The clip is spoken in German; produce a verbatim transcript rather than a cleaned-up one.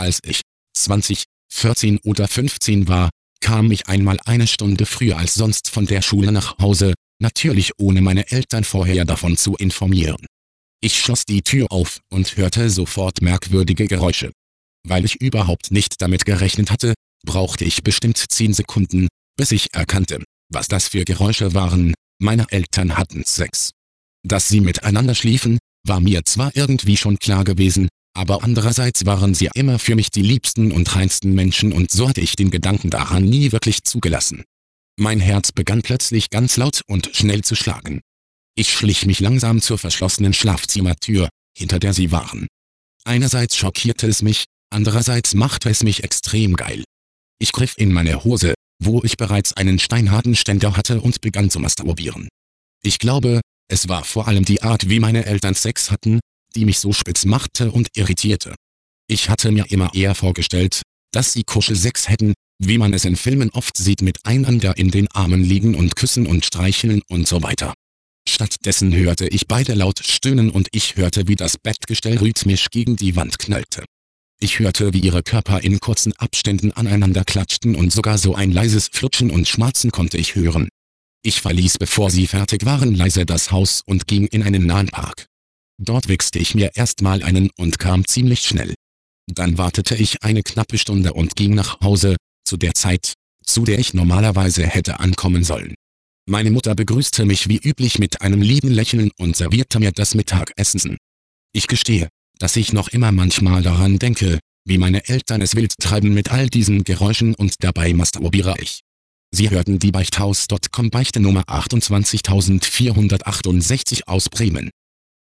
Als ich zwanzig, vierzehn oder fünfzehn war, kam ich einmal eine Stunde früher als sonst von der Schule nach Hause, natürlich ohne meine Eltern vorher davon zu informieren. Ich schloss die Tür auf und hörte sofort merkwürdige Geräusche. Weil ich überhaupt nicht damit gerechnet hatte, brauchte ich bestimmt zehn Sekunden, bis ich erkannte, was das für Geräusche waren. Meine Eltern hatten Sex. Dass sie miteinander schliefen, war mir zwar irgendwie schon klar gewesen, aber andererseits waren sie immer für mich die liebsten und reinsten Menschen und so hatte ich den Gedanken daran nie wirklich zugelassen. Mein Herz begann plötzlich ganz laut und schnell zu schlagen. Ich schlich mich langsam zur verschlossenen Schlafzimmertür, hinter der sie waren. Einerseits schockierte es mich, andererseits machte es mich extrem geil. Ich griff in meine Hose, wo ich bereits einen steinharten Ständer hatte und begann zu masturbieren. Ich glaube, es war vor allem die Art, wie meine Eltern Sex hatten, die mich so spitz machte und irritierte. Ich hatte mir immer eher vorgestellt, dass sie Kuschelsex hätten, wie man es in Filmen oft sieht, mit einander in den Armen liegen und küssen und streicheln und so weiter. Stattdessen hörte ich beide laut stöhnen und ich hörte, wie das Bettgestell rhythmisch gegen die Wand knallte. Ich hörte, wie ihre Körper in kurzen Abständen aneinander klatschten und sogar so ein leises Flutschen und Schmatzen konnte ich hören. Ich verließ, bevor sie fertig waren, leise das Haus und ging in einen nahen Park. Dort wichste ich mir erstmal einen und kam ziemlich schnell. Dann wartete ich eine knappe Stunde und ging nach Hause, zu der Zeit, zu der ich normalerweise hätte ankommen sollen. Meine Mutter begrüßte mich wie üblich mit einem lieben Lächeln und servierte mir das Mittagessen. Ich gestehe, dass ich noch immer manchmal daran denke, wie meine Eltern es wild treiben mit all diesen Geräuschen und dabei masturbiere ich. Sie hörten die Beichthaus Punkt com Beichte Nummer achtundzwanzigtausendvierhundertachtundsechzig aus Bremen.